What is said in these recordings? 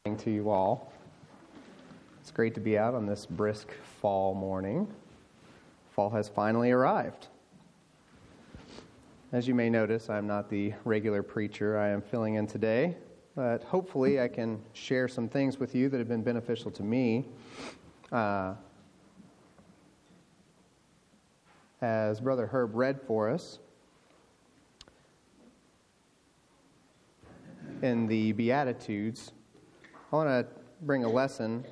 To you all. It's great to be out on this brisk fall morning. Fall has finally arrived. As you may notice, I'm not the regular preacher I am filling in today, but hopefully I can share some things with you that have been beneficial to me. As Brother Herb read for us in the Beatitudes, I want to bring a lesson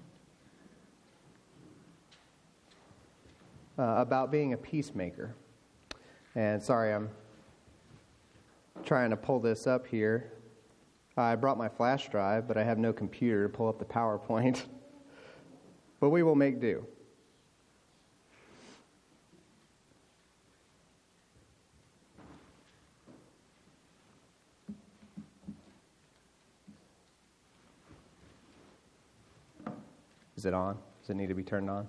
about being a peacemaker. And sorry, I'm trying to pull this up here. I brought my flash drive, but I have no computer to pull up the PowerPoint. But we will make do. Is it on? Does it need to be turned on?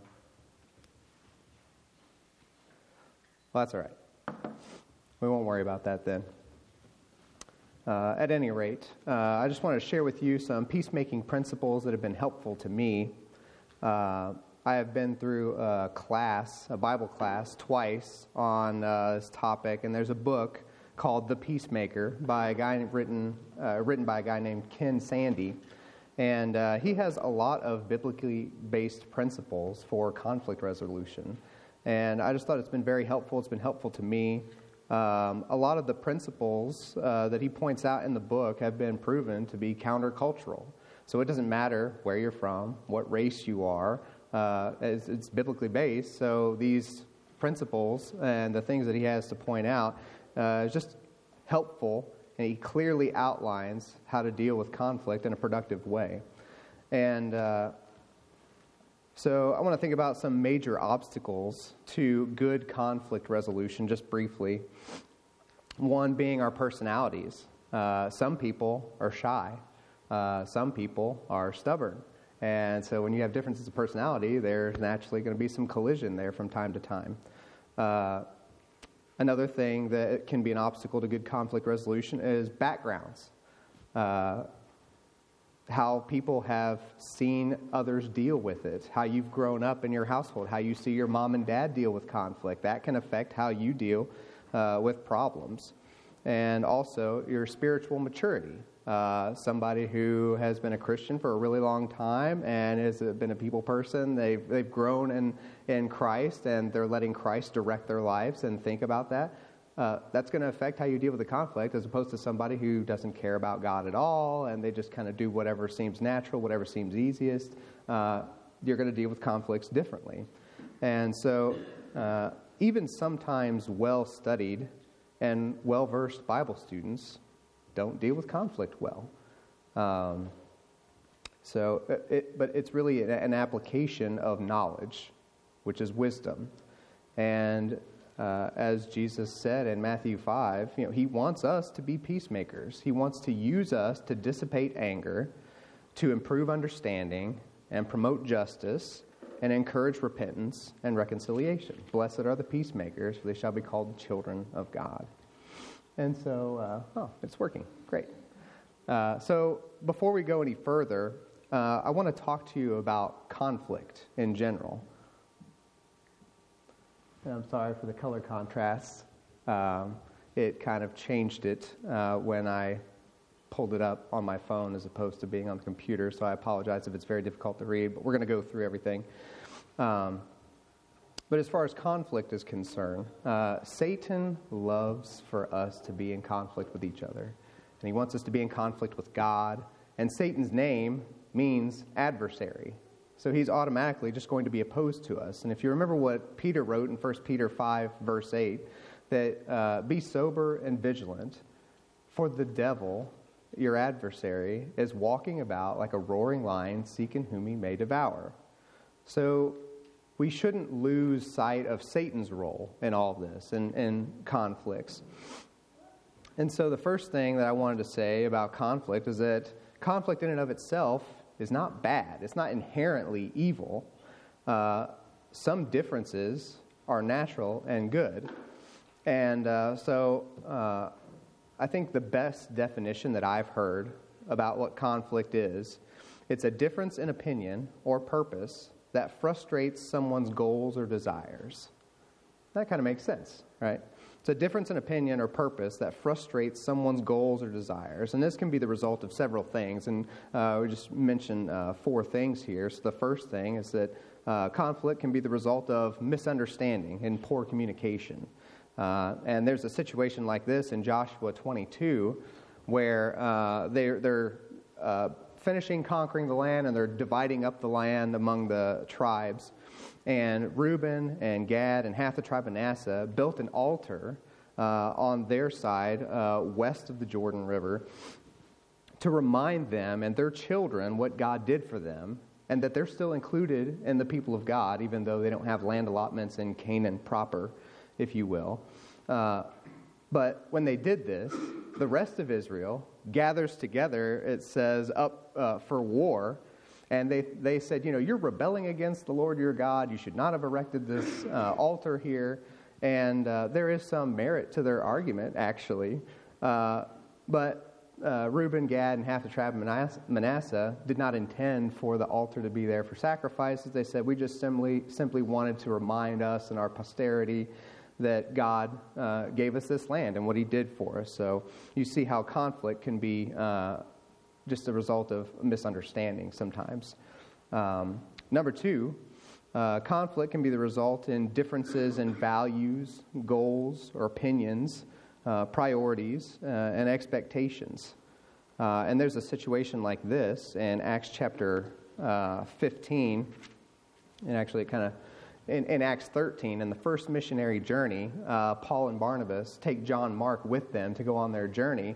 Well, that's all right. We won't worry about that then. At any rate, I just want to share with you some peacemaking principles that have been helpful to me. I have been through a Bible class, twice on this topic, and there's a book called The Peacemaker by a guy written by a guy named Ken Sande. And he has a lot of biblically based principles for conflict resolution. And I just thought it's been very helpful. It's been helpful to me. A lot of the principles that he points out in the book have been proven to be countercultural. So it doesn't matter where you're from, what race you are. It's biblically based. So these principles and the things that he has to point out is just helpful. And he clearly outlines how to deal with conflict in a productive way. And so I want to think about some major obstacles to good conflict resolution, just briefly. One being our personalities. Some people are shy. Some people are stubborn. And so when you have differences of personality, there's naturally going to be some collision there from time to time. Another thing that can be an obstacle to good conflict resolution is backgrounds. How people have seen others deal with it, how you've grown up in your household, how you see your mom and dad deal with conflict. That can affect how you deal with problems. And also your spiritual maturity. Somebody who has been a Christian for a really long time and has been a people person, they've grown in Christ and they're letting Christ direct their lives and think about that. That's going to affect how you deal with the conflict as opposed to somebody who doesn't care about God at all and they just kind of do whatever seems natural, whatever seems easiest. You're going to deal with conflicts differently. And so even sometimes well-studied and well-versed Bible students don't deal with conflict well. But it's really an application of knowledge, which is wisdom. And as Jesus said in Matthew 5, he wants us to be peacemakers. He wants to use us to dissipate anger, to improve understanding, and promote justice, and encourage repentance and reconciliation. Blessed are the peacemakers, for they shall be called the children of God. And so, it's working. Great. So before we go any further, I want to talk to you about conflict in general. And I'm sorry for the color contrast. It kind of changed it when I pulled it up on my phone as opposed to being on the computer, so I apologize if it's very difficult to read, but we're going to go through everything. But as far as conflict is concerned, Satan loves for us to be in conflict with each other. And he wants us to be in conflict with God. And Satan's name means adversary. So he's automatically just going to be opposed to us. And if you remember what Peter wrote in 1 Peter 5, verse 8, that be sober and vigilant, for the devil, your adversary, is walking about like a roaring lion, seeking whom he may devour. So we shouldn't lose sight of Satan's role in all of this and conflicts. And so the first thing that I wanted to say about conflict is that conflict in and of itself is not bad. It's not inherently evil. Some differences are natural and good. And so I think the best definition that I've heard about what conflict is. It's a difference in opinion or purpose that frustrates someone's goals or desires. That kind of makes sense, right? It's a difference in opinion or purpose that frustrates someone's goals or desires. And this can be the result of several things. And we just mentioned 4 things here. So the first thing is that conflict can be the result of misunderstanding and poor communication. And there's a situation like this in Joshua 22 where they're finishing conquering the land, and they're dividing up the land among the tribes. And Reuben and Gad and half the tribe of Manasseh built an altar on their side west of the Jordan River to remind them and their children what God did for them, and that they're still included in the people of God, even though they don't have land allotments in Canaan proper, if you will. But when they did this, the rest of Israel gathers together, it says, up for war. And they said, you're rebelling against the Lord your God. You should not have erected this altar here. And there is some merit to their argument, actually. But Reuben, Gad, and half the tribe of Manasseh did not intend for the altar to be there for sacrifices. They said, we just simply wanted to remind us and our posterity that God gave us this land and what he did for us. So you see how conflict can be just a result of misunderstanding sometimes. Number 2, conflict can be the result in differences in values, goals, or opinions, priorities, and expectations. And there's a situation like this in Acts chapter 15, and actually it kind of in Acts 13, in the first missionary journey, Paul and Barnabas take John Mark with them to go on their journey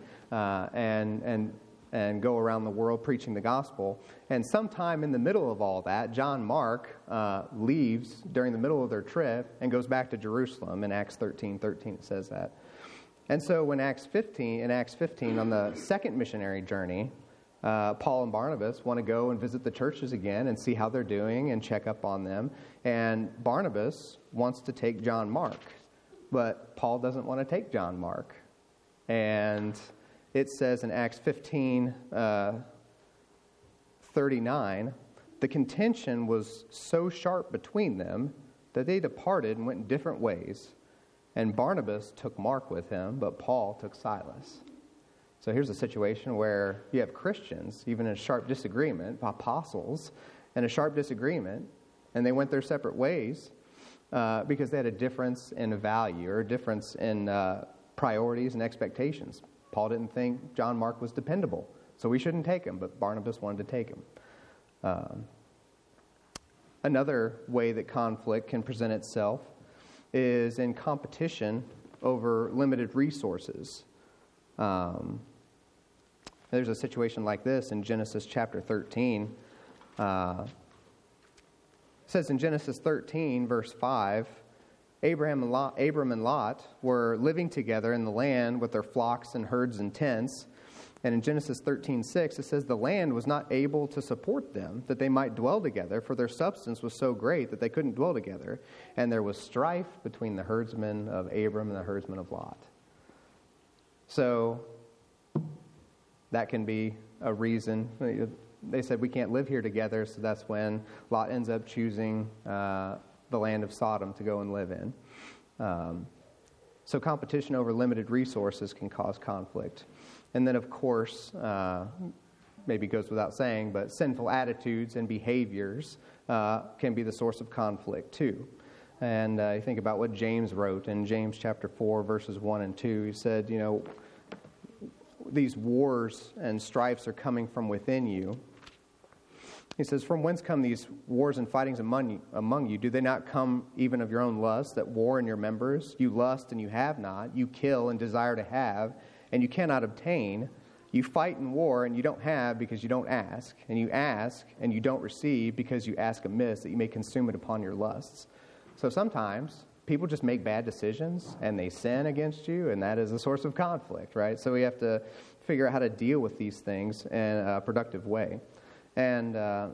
and go around the world preaching the gospel. And sometime in the middle of all that, John Mark leaves during the middle of their trip and goes back to Jerusalem. In Acts 13:13 it says that. And so in Acts 15, on the second missionary journey, Paul and Barnabas want to go and visit the churches again and see how they're doing and check up on them. And Barnabas wants to take John Mark, but Paul doesn't want to take John Mark. And it says in Acts 15:39, the contention was so sharp between them that they departed and went different ways. And Barnabas took Mark with him, but Paul took Silas. So here's a situation where you have Christians, even in a sharp disagreement, apostles, in a sharp disagreement, and they went their separate ways because they had a difference in value or a difference in priorities and expectations. Paul didn't think John Mark was dependable, so we shouldn't take him, but Barnabas wanted to take him. Another way that conflict can present itself is in competition over limited resources. There's a situation like this in Genesis chapter 13. It says in Genesis 13, verse 5, Abram and Lot were living together in the land with their flocks and herds and tents. And in Genesis 13:6, it says the land was not able to support them, that they might dwell together, for their substance was so great that they couldn't dwell together. And there was strife between the herdsmen of Abram and the herdsmen of Lot. So that can be a reason. They said we can't live here together, so that's when Lot ends up choosing the land of Sodom to go and live in. So competition over limited resources can cause conflict. And then, of course, maybe goes without saying, but sinful attitudes and behaviors can be the source of conflict too. And you think about what James wrote in James chapter 4, verses 1 and 2. He said, these wars and strifes are coming from within you. He says, from whence come these wars and fightings among you? Do they not come even of your own lust, that war in your members? You lust and you have not. You kill and desire to have, and you cannot obtain. You fight in war and you don't have because you don't ask. And you ask and you don't receive because you ask amiss, that you may consume it upon your lusts. So sometimes people just make bad decisions and they sin against you, and that is a source of conflict, right? So we have to figure out how to deal with these things in a productive way. And a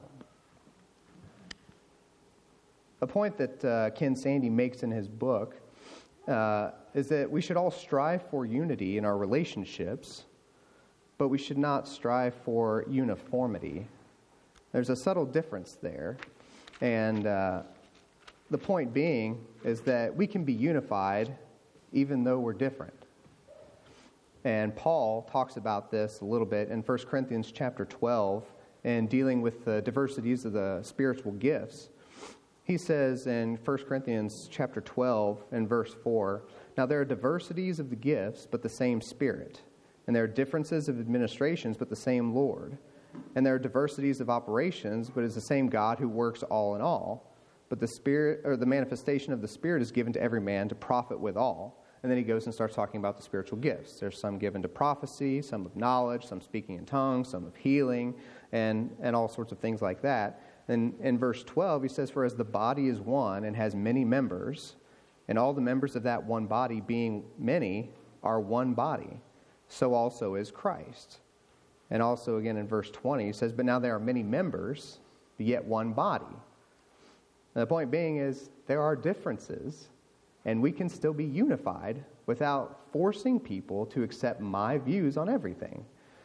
point that Ken Sande makes in his book is that we should all strive for unity in our relationships, but we should not strive for uniformity. There's a subtle difference there. And the point being is that we can be unified even though we're different. And Paul talks about this a little bit in 1 Corinthians chapter 12 and dealing with the diversities of the spiritual gifts. He says in 1 Corinthians chapter 12 and verse 4, "Now there are diversities of the gifts, but the same Spirit. And there are differences of administrations, but the same Lord. And there are diversities of operations, but it is the same God who works all in all. But the Spirit, or the manifestation of the Spirit, is given to every man to profit withal." And then he goes and starts talking about the spiritual gifts. There's some given to prophecy, some of knowledge, some speaking in tongues, some of healing, and all sorts of things like that. And in verse 12, he says, "For as the body is one and has many members, and all the members of that one body, being many, are one body, so also is Christ." And also again in verse 20, he says, "But now there are many members, yet one body." And the point being is there are differences, and we can still be unified without forcing people to accept my views on everything.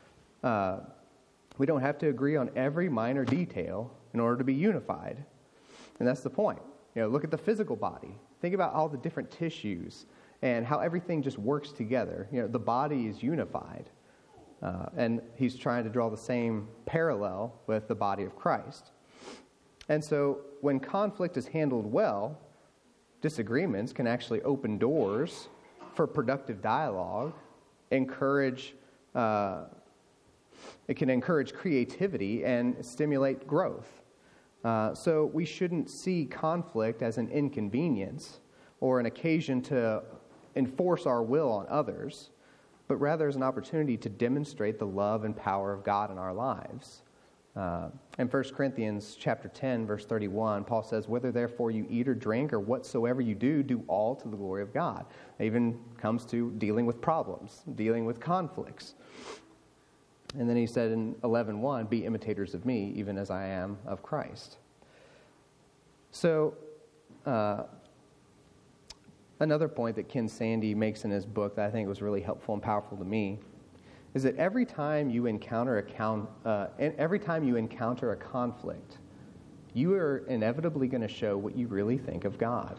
We don't have to agree on every minor detail in order to be unified. And that's the point. Look at the physical body. Think about all the different tissues and how everything just works together. The body is unified. And he's trying to draw the same parallel with the body of Christ. And so when conflict is handled well, disagreements can actually open doors for productive dialogue, it can encourage creativity and stimulate growth. So we shouldn't see conflict as an inconvenience or an occasion to enforce our will on others, but rather as an opportunity to demonstrate the love and power of God in our lives. In 1 Corinthians chapter 10, verse 31, Paul says, "Whether therefore you eat or drink or whatsoever you do, do all to the glory of God." It even comes to dealing with problems, dealing with conflicts. And then he said in 11:1, "Be imitators of me, even as I am of Christ." So, another point that Ken Sande makes in his book that I think was really helpful and powerful to me is that every time you encounter a conflict, you are inevitably going to show what you really think of God.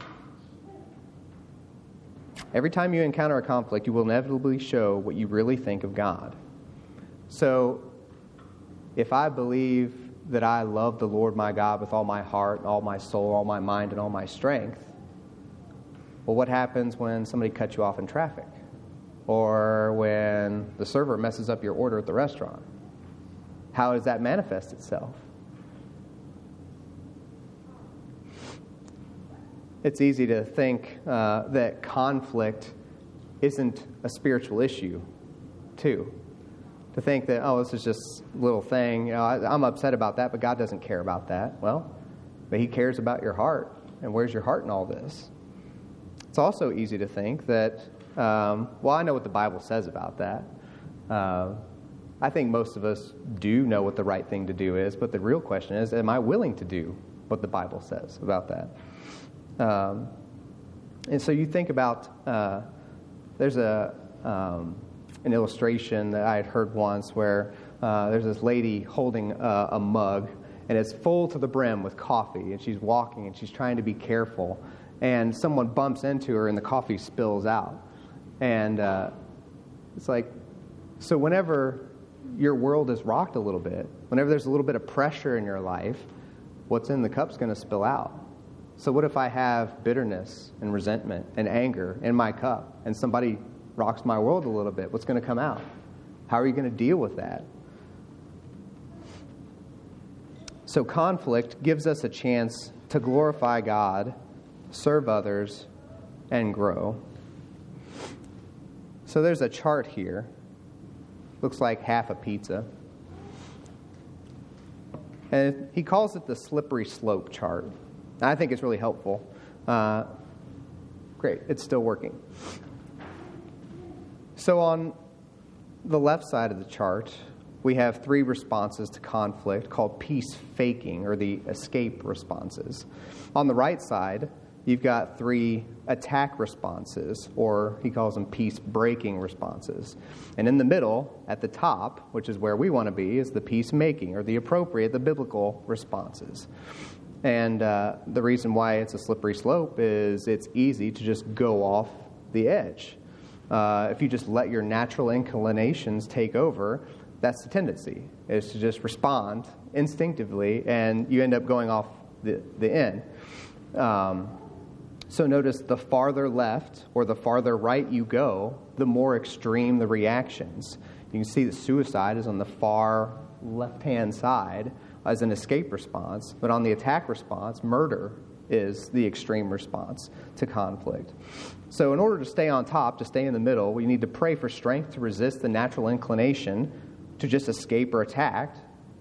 Every time you encounter a conflict, you will inevitably show what you really think of God. So, if I believe that I love the Lord my God with all my heart, and all my soul, all my mind, and all my strength, well, what happens when somebody cuts you off in traffic? Or when the server messes up your order at the restaurant? How does that manifest itself? It's easy to think that conflict isn't a spiritual issue, too. To think that, this is just a little thing. I'm upset about that, but God doesn't care about that. Well, but He cares about your heart. And where's your heart in all this? It's also easy to think that, I know what the Bible says about that. I think most of us do know what the right thing to do is, but the real question is, am I willing to do what the Bible says about that? And so you think about, there's an illustration that I had heard once where there's this lady holding a mug, and it's full to the brim with coffee, and she's walking, and she's trying to be careful, and someone bumps into her, and the coffee spills out. And it's like, so whenever your world is rocked a little bit, whenever there's a little bit of pressure in your life, what's in the cup's going to spill out. So what if I have bitterness and resentment and anger in my cup, and somebody rocks my world a little bit? What's going to come out? How are you going to deal with that? So conflict gives us a chance to glorify God, serve others, and grow. So there's a chart here. Looks like half a pizza. And he calls it the slippery slope chart. I think it's really helpful. Great, it's still working. So on the left side of the chart, we have 3 responses to conflict called peace faking, or the escape responses. On the right side, you've got 3 attack responses, or he calls them peace-breaking responses. And in the middle, at the top, which is where we want to be, is the peacemaking, or the appropriate, the biblical responses. And the reason why it's a slippery slope is it's easy to just go off the edge. If you just let your natural inclinations take over, that's the tendency, is to just respond instinctively, and you end up going off the end. So notice the farther left or the farther right you go, the more extreme the reactions. You can see that suicide is on the far left-hand side as an escape response, but on the attack response, murder is the extreme response to conflict. So in order to stay on top, to stay in the middle, we need to pray for strength to resist the natural inclination to just escape or attack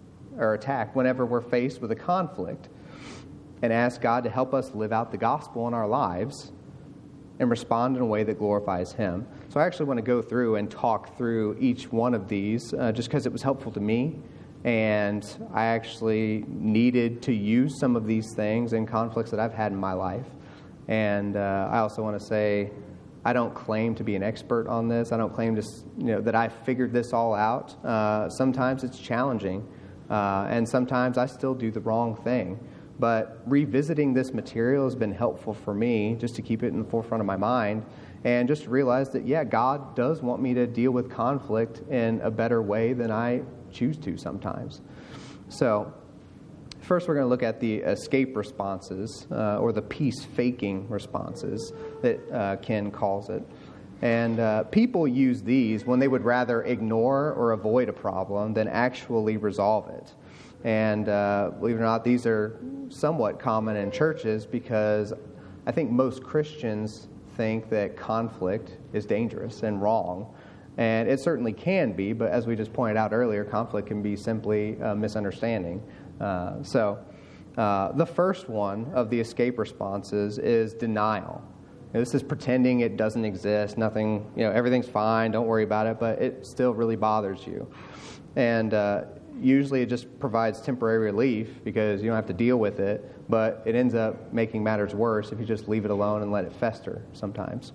whenever we're faced with a conflict, and ask God to help us live out the gospel in our lives and respond in a way that glorifies Him. So I actually want to go through and talk through each one of these just because it was helpful to me, and I actually needed to use some of these things in conflicts that I've had in my life. And I also want to say I don't claim to be an expert on this. I don't claim to, that I figured this all out. Sometimes it's challenging, and sometimes I still do the wrong thing. But revisiting this material has been helpful for me just to keep it in the forefront of my mind and just realize that, God does want me to deal with conflict in a better way than I choose to sometimes. So first we're going to look at the escape responses or the peace-faking responses that Ken calls it. And people use these when they would rather ignore or avoid a problem than actually resolve it. And believe it or not, these are somewhat common in churches because I think most Christians think that conflict is dangerous and wrong. And it certainly can be, but as we just pointed out earlier, conflict can be simply a misunderstanding. So the first one of the escape responses is denial. This is pretending it doesn't exist, nothing, everything's fine, don't worry about it, but it still really bothers you. And usually it just provides temporary relief because you don't have to deal with it, but it ends up making matters worse if you just leave it alone and let it fester sometimes.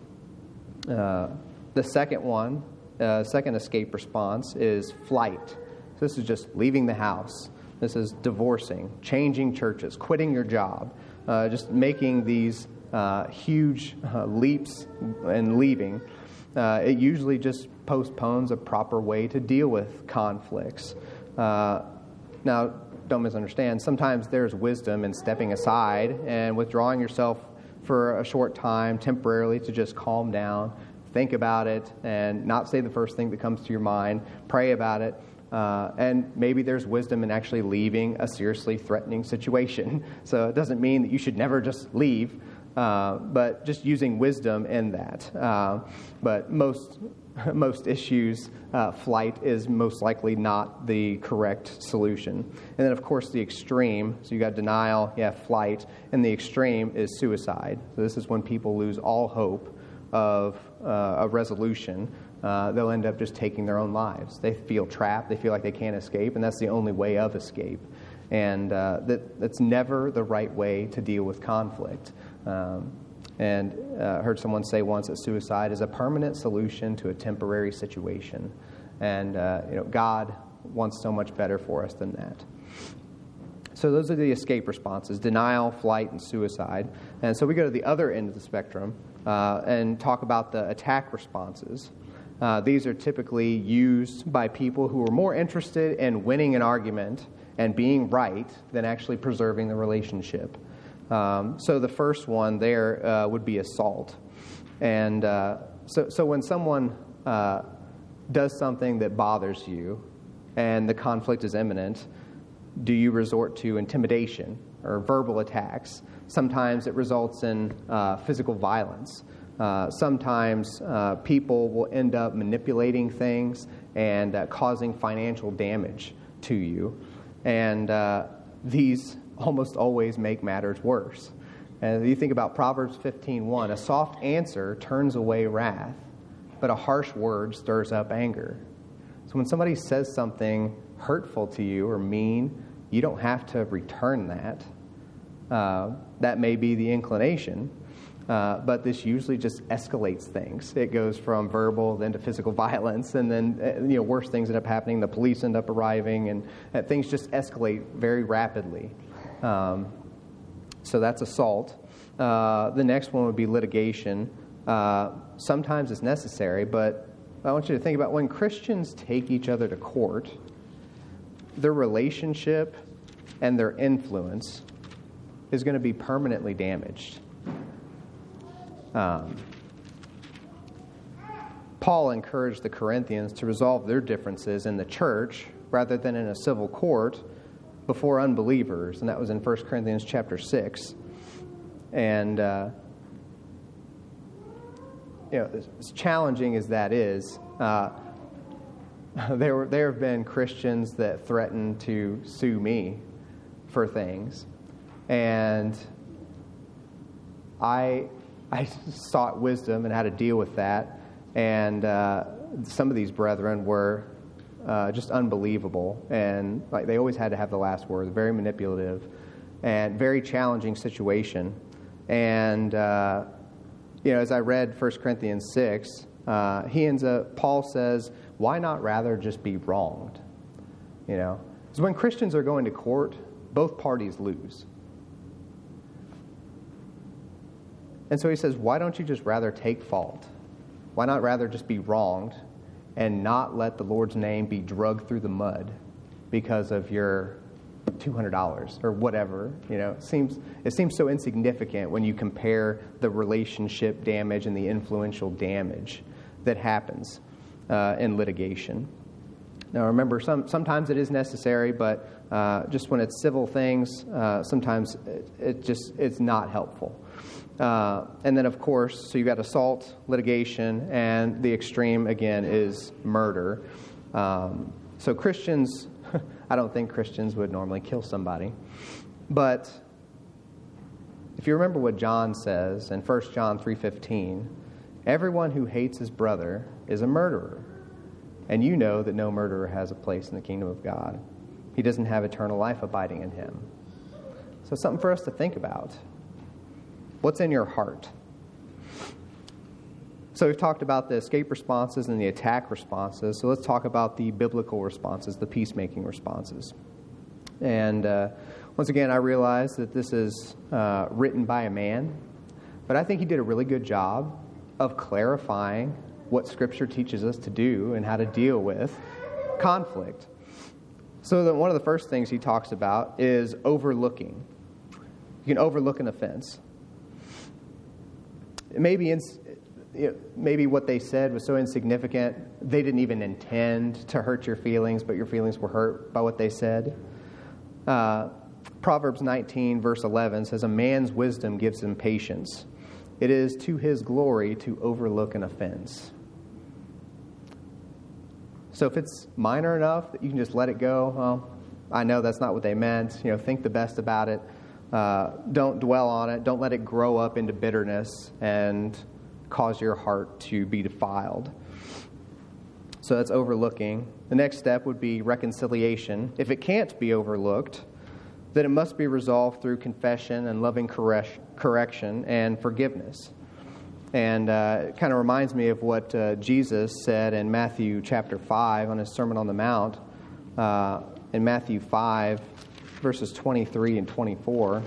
The second escape response is flight. So this is just leaving the house. This is divorcing, changing churches, quitting your job, just making these huge leaps and leaving. It usually just postpones a proper way to deal with conflicts. Now, don't misunderstand. Sometimes there's wisdom in stepping aside and withdrawing yourself for a short time, temporarily, to just calm down, think about it, and not say the first thing that comes to your mind. Pray about it. And maybe there's wisdom in actually leaving a seriously threatening situation. So it doesn't mean that you should never just leave, but just using wisdom in that. But most issues, flight is most likely not the correct solution. And then, of course, the extreme. So you got denial, flight, and the extreme is suicide. So this is when people lose all hope of a resolution. They'll end up just taking their own lives. They feel trapped. They feel like they can't escape, and that's the only way of escape. And that's never the right way to deal with conflict. And I heard someone say once that suicide is a permanent solution to a temporary situation. And, God wants so much better for us than that. So those are the escape responses: denial, flight, and suicide. And so we go to the other end of the spectrum and talk about the attack responses. These are typically used by people who are more interested in winning an argument and being right than actually preserving the relationship. So the first one there would be assault. And so when someone does something that bothers you and the conflict is imminent, do you resort to intimidation or verbal attacks? Sometimes it results in physical violence. Sometimes people will end up manipulating things and causing financial damage to you. And these almost always make matters worse. And you think about Proverbs 15:1, a soft answer turns away wrath, but a harsh word stirs up anger. So when somebody says something hurtful to you or mean, you don't have to return that. That may be the inclination, but this usually just escalates things. It goes from verbal then to physical violence, and then worse things end up happening. The police end up arriving, and things just escalate very rapidly. So that's assault. The next one would be litigation. Sometimes it's necessary, but I want you to think about when Christians take each other to court, their relationship and their influence is going to be permanently damaged. Paul encouraged the Corinthians to resolve their differences in the church rather than in a civil court before unbelievers, and that was in 1 Corinthians chapter 6. And as challenging as that is, there have been Christians that threatened to sue me for things, and I sought wisdom and how to deal with that. And some of these brethren were just unbelievable, and they always had to have the last word. Very manipulative, and very challenging situation. And as I read 1 Corinthians 6, Paul says, "Why not rather just be wronged?" Because when Christians are going to court, both parties lose. And so he says, why don't you just rather take fault? Why not rather just be wronged and not let the Lord's name be dragged through the mud because of your $200 or whatever? It seems so insignificant when you compare the relationship damage and the influential damage that happens in litigation. Now remember, sometimes it is necessary, but just when it's civil things, sometimes it's not helpful. And then, of course, so you've got assault, litigation, and the extreme, again, is murder. So Christians, I don't think Christians would normally kill somebody. But if you remember what John says in 1 John 3:15, everyone who hates his brother is a murderer. And you know that no murderer has a place in the kingdom of God. He doesn't have eternal life abiding in him. So something for us to think about. What's in your heart? So we've talked about the escape responses and the attack responses. So let's talk about the biblical responses, the peacemaking responses. And once again, I realize that this is written by a man, but I think he did a really good job of clarifying what Scripture teaches us to do and how to deal with conflict. So one of the first things he talks about is overlooking. You can overlook an offense. Maybe what they said was so insignificant, they didn't even intend to hurt your feelings, but your feelings were hurt by what they said. Proverbs 19, verse 11 says, "A man's wisdom gives him patience. It is to his glory to overlook an offense." So if it's minor enough that you can just let it go, well, I know that's not what they meant. Think the best about it. Don't dwell on it. Don't let it grow up into bitterness and cause your heart to be defiled. So that's overlooking. The next step would be reconciliation. If it can't be overlooked, then it must be resolved through confession and loving correction and forgiveness. And it kind of reminds me of what Jesus said in Matthew chapter 5 on his Sermon on the Mount. In Matthew 5, verses 23 and 24.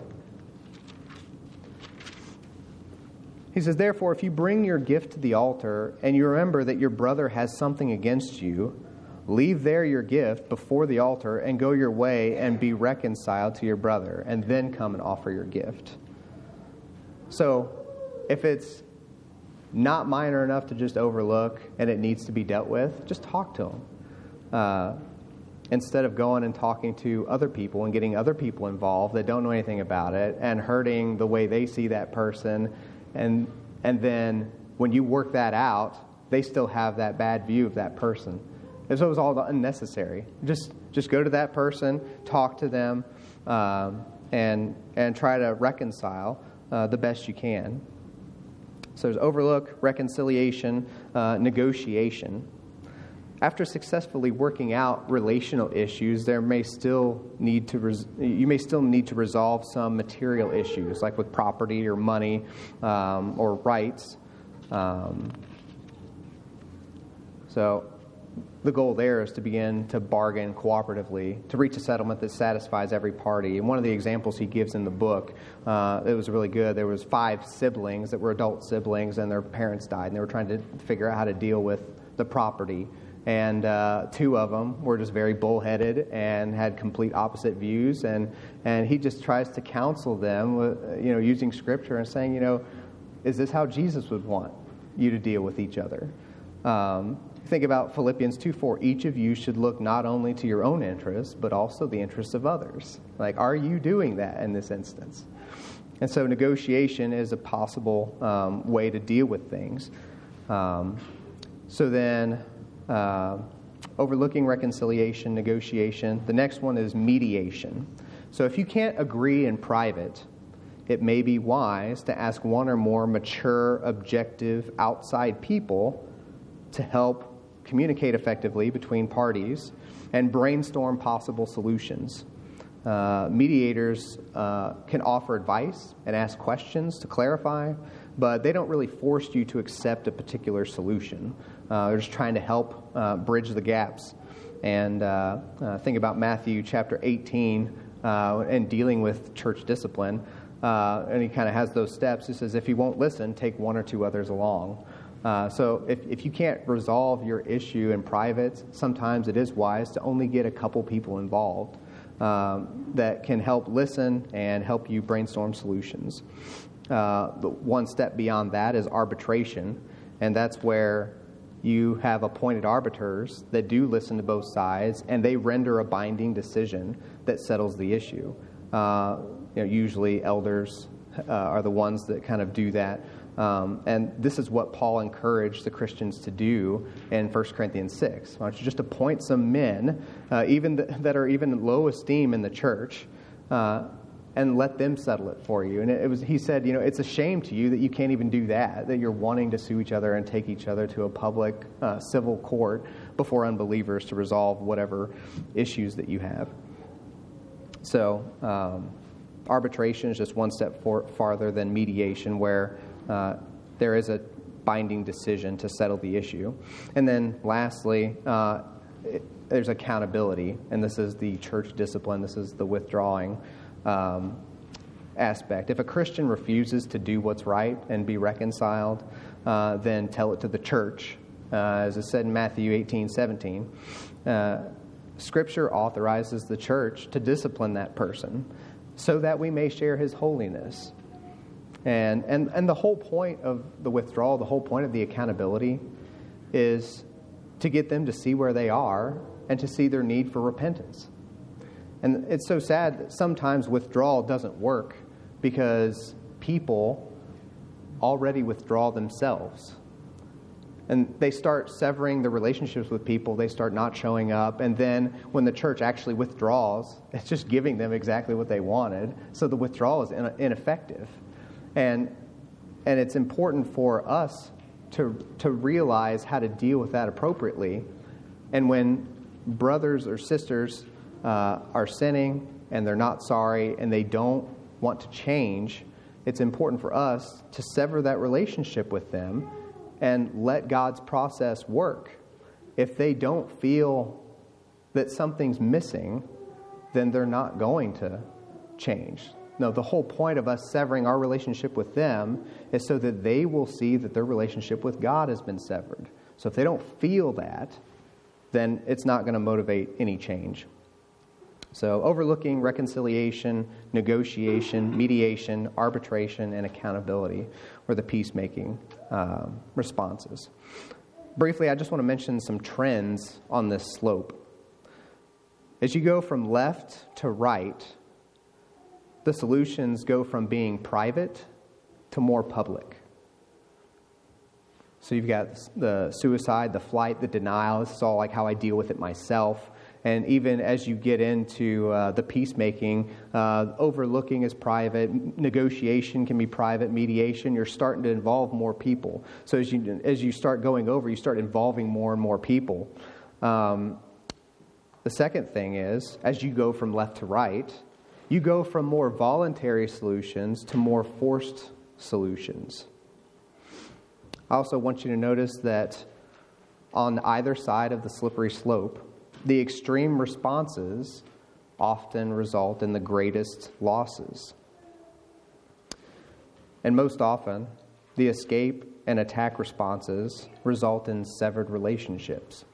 He says, "Therefore, if you bring your gift to the altar and you remember that your brother has something against you, leave there your gift before the altar and go your way and be reconciled to your brother, and then come and offer your gift." So, if it's not minor enough to just overlook and it needs to be dealt with, just talk to him. Instead of going and talking to other people and getting other people involved that don't know anything about it and hurting the way they see that person, and then when you work that out, they still have that bad view of that person. And so it was all unnecessary. Just go to that person, talk to them, and try to reconcile the best you can. So there's overlook, reconciliation, negotiation. after successfully working out relational issues, you may still need to resolve some material issues, like with property or money or rights. So the goal there is to begin to bargain cooperatively, to reach a settlement that satisfies every party. And one of the examples he gives in the book, it was really good. There was 5 siblings that were adult siblings, and their parents died, and they were trying to figure out how to deal with the property. And 2 of them were just very bullheaded and had complete opposite views. And he just tries to counsel them, using Scripture and saying, is this how Jesus would want you to deal with each other? Think about Philippians 2:4. Each of you should look not only to your own interests, but also the interests of others. Like, are you doing that in this instance? And so negotiation is a possible way to deal with things. So then, overlooking reconciliation, negotiation. The next one is mediation. So if you can't agree in private, it may be wise to ask one or more mature, objective, outside people to help communicate effectively between parties and brainstorm possible solutions. Mediators can offer advice and ask questions to clarify, but they don't really force you to accept a particular solution. They're just trying to help bridge the gaps. And think about Matthew chapter 18 and dealing with church discipline. And he kind of has those steps. He says, if you won't listen, take 1 or 2 others along. So if you can't resolve your issue in private, sometimes it is wise to only get a couple people involved that can help listen and help you brainstorm solutions. The one step beyond that is arbitration, and that's where you have appointed arbiters that do listen to both sides, and they render a binding decision that settles the issue. Usually elders are the ones that kind of do that. And this is what Paul encouraged the Christians to do in 1 Corinthians 6. Why don't you just appoint some men, even that are even low esteem in the church, and let them settle it for you. And he said, it's a shame to you that you can't even do that you're wanting to sue each other and take each other to a public civil court before unbelievers to resolve whatever issues that you have. So arbitration is just one step farther than mediation, where there is a binding decision to settle the issue. And then lastly, there's accountability, and this is the church discipline. This is the withdrawing aspect. If a Christian refuses to do what's right and be reconciled, then tell it to the church. As it said in Matthew 18:17, Scripture authorizes the church to discipline that person so that we may share his holiness. And the whole point of the withdrawal, the whole point of the accountability is to get them to see where they are and to see their need for repentance. And it's so sad that sometimes withdrawal doesn't work because people already withdraw themselves. And they start severing the relationships with people. They start not showing up. And then when the church actually withdraws, it's just giving them exactly what they wanted. So the withdrawal is ineffective. And it's important for us to realize how to deal with that appropriately. And when brothers or sisters are sinning and they're not sorry and they don't want to change, it's important for us to sever that relationship with them and let God's process work. If they don't feel that something's missing, then they're not going to change. No, the whole point of us severing our relationship with them is so that they will see that their relationship with God has been severed. So if they don't feel that, then it's not going to motivate any change. So overlooking reconciliation, negotiation, mediation, arbitration, and accountability were the peacemaking responses. Briefly, I just want to mention some trends on this slope. As you go from left to right, the solutions go from being private to more public. So you've got the suicide, the flight, the denial. This is all like how I deal with it myself. And even as you get into the peacemaking, overlooking is private, negotiation can be private, mediation, you're starting to involve more people. So as you start going over, you start involving more and more people. The second thing is, as you go from left to right, you go from more voluntary solutions to more forced solutions. I also want you to notice that on either side of the slippery slope, the extreme responses often result in the greatest losses. And most often, the escape and attack responses result in severed relationships.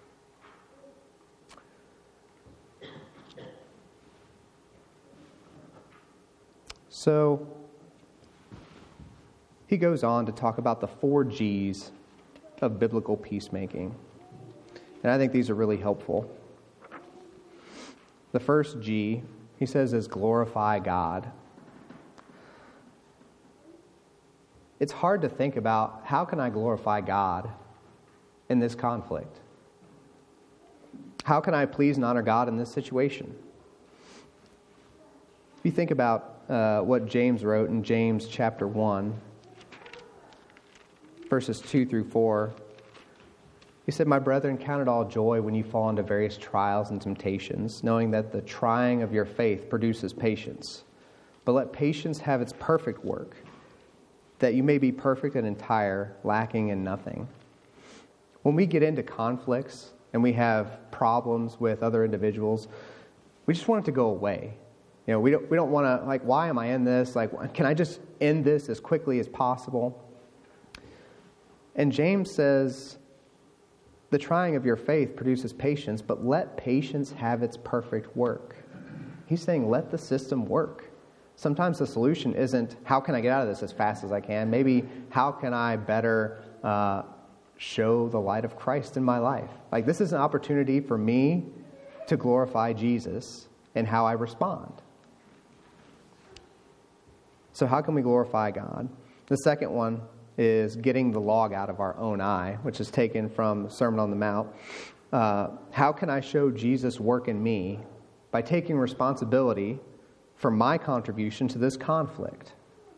So, he goes on to talk about the 4 G's of biblical peacemaking. And I think these are really helpful. The first G, he says, is glorify God. It's hard to think about, how can I glorify God in this conflict? How can I please and honor God in this situation? If you think about what James wrote in James chapter 1, verses 2 through 4, he said, "My brethren, count it all joy when you fall into various trials and temptations, knowing that the trying of your faith produces patience. But let patience have its perfect work, that you may be perfect and entire, lacking in nothing." When we get into conflicts and we have problems with other individuals, we just want it to go away. You know, we don't want to, like, why am I in this? Like, can I just end this as quickly as possible? And James says, the trying of your faith produces patience, but let patience have its perfect work. He's saying, let the system work. Sometimes the solution isn't, how can I get out of this as fast as I can? Maybe, how can I better show the light of Christ in my life? Like, this is an opportunity for me to glorify Jesus in how I respond. So how can we glorify God? The second one is getting the log out of our own eye, which is taken from the Sermon on the Mount. How can I show Jesus' work in me? By taking responsibility for my contribution to this conflict.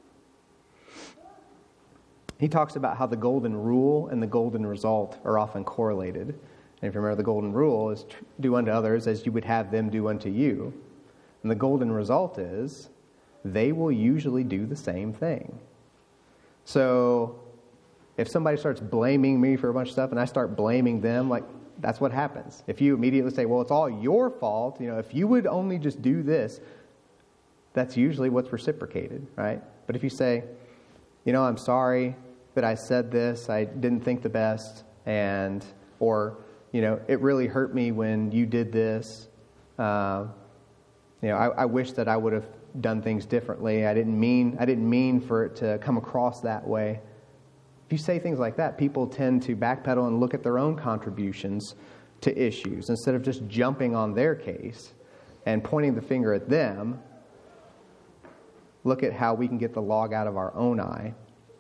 He talks about how the golden rule and the golden result are often correlated. And if you remember, the golden rule is do unto others as you would have them do unto you. And the golden result is they will usually do the same thing. So if somebody starts blaming me for a bunch of stuff and I start blaming them, like, that's what happens. If you immediately say, well, it's all your fault, if you would only just do this, that's usually what's reciprocated, right? But if you say, I'm sorry that I said this, I didn't think the best, or it really hurt me when you did this, I wish that I would have done things differently. I didn't mean for it to come across that way. If you say things like that, people tend to backpedal and look at their own contributions to issues instead of just jumping on their case and pointing the finger at them. Look at how we can get the log out of our own eye.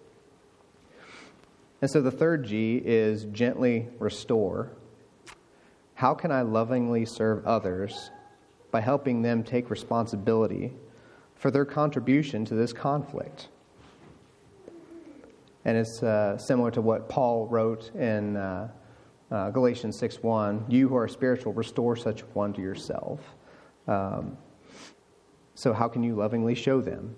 And so the third G is gently restore. How can I lovingly serve others by helping them take responsibility for their contribution to this conflict? And it's similar to what Paul wrote in Galatians 6:1. You who are spiritual, restore such one to yourself. So how can you lovingly show them?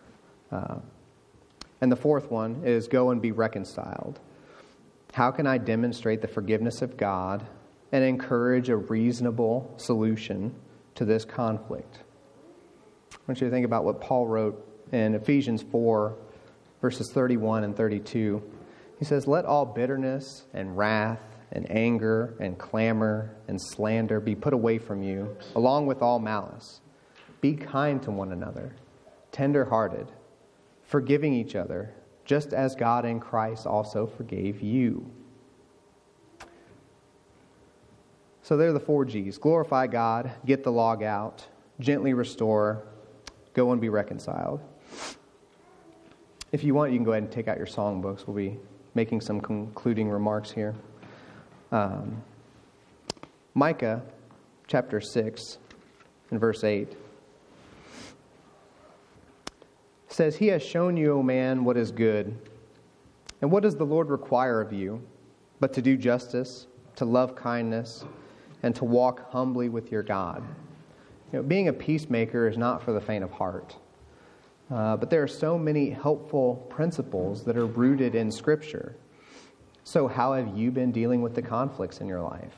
And the fourth one is go and be reconciled. How can I demonstrate the forgiveness of God and encourage a reasonable solution to this conflict? I want you to think about what Paul wrote in Ephesians 4, verses 31 and 32. He says, let all bitterness and wrath and anger and clamor and slander be put away from you, along with all malice. Be kind to one another, tender-hearted, forgiving each other, just as God in Christ also forgave you. So there are the 4 G's. Glorify God, get the log out, gently restore, go and be reconciled. If you want, you can go ahead and take out your songbooks. We'll be making some concluding remarks here. Micah chapter 6 and verse 8 says, He has shown you, O man, what is good. And what does the Lord require of you? But to do justice, to love kindness, and to walk humbly with your God. Being a peacemaker is not for the faint of heart. But there are so many helpful principles that are rooted in Scripture. So how have you been dealing with the conflicts in your life?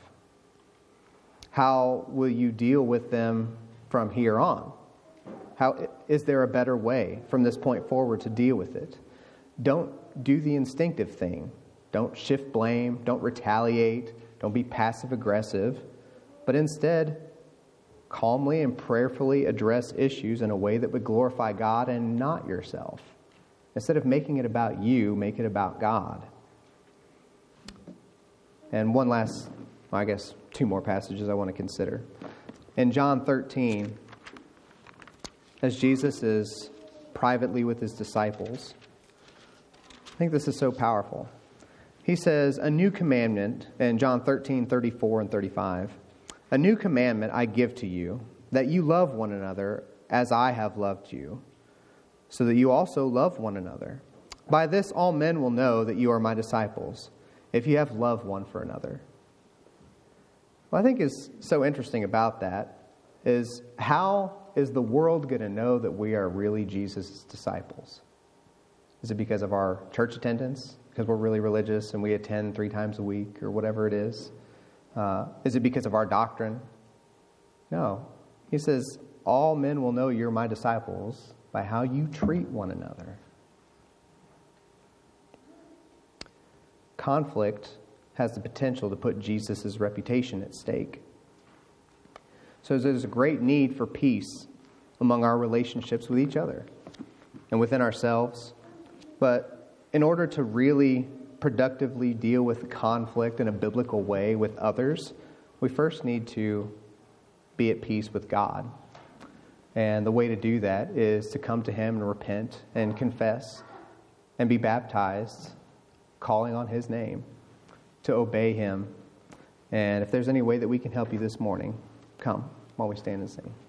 How will you deal with them from here on? How is there a better way from this point forward to deal with it? Don't do the instinctive thing. Don't shift blame. Don't retaliate. Don't be passive aggressive. But instead, calmly and prayerfully address issues in a way that would glorify God and not yourself. Instead of making it about you, make it about God. And one last, two more passages I want to consider. In John 13, as Jesus is privately with his disciples, I think this is so powerful. He says, a new commandment, in John 13, 34 and 35, a new commandment I give to you, that you love one another as I have loved you, so that you also love one another. By this all men will know that you are my disciples, if you have love one for another. What I think is so interesting about that is, how is the world going to know that we are really Jesus' disciples? Is it because of our church attendance? Because we're really religious and we attend 3 times a week or whatever it is? Is it because of our doctrine? No. He says, all men will know you're my disciples by how you treat one another. Conflict has the potential to put Jesus' reputation at stake. So there's a great need for peace among our relationships with each other and within ourselves. But in order to really productively deal with conflict in a biblical way with others, we first need to be at peace with God. And the way to do that is to come to Him and repent and confess and be baptized, calling on His name, to obey Him. And if there's any way that we can help you this morning, come while we stand and sing.